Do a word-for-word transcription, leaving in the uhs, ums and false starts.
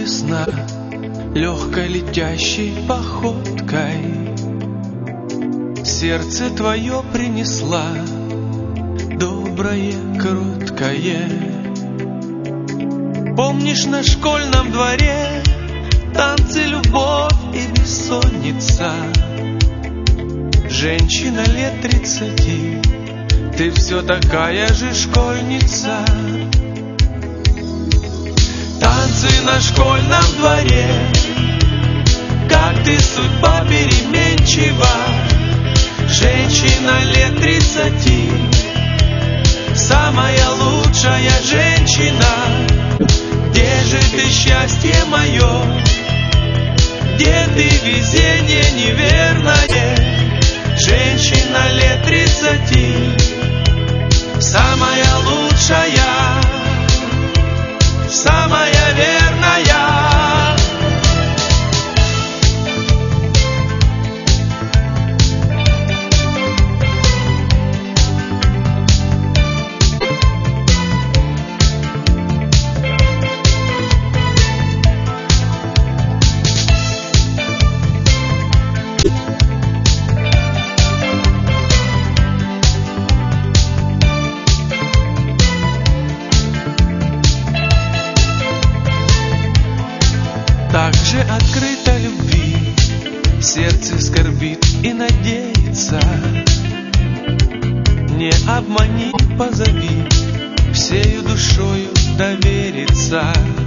весна легкой летящей походкой сердце твое принесла, доброе, кроткое. Помнишь, на школьном дворе танцы, любовь и бессонница? Женщина лет тридцати, ты все такая же школьница. Танцы на школьном дворе, как ты, судьба переменчива. Женщина лет тридцати, самая лучшая женщина. Где же ты, счастье мое? Где ты, везение неверное? Женщина лет тридцати, самая лучшая, самая верная. Так же открыто любви, сердце скорбит и надеется. Не обмани, позови, всею душою довериться.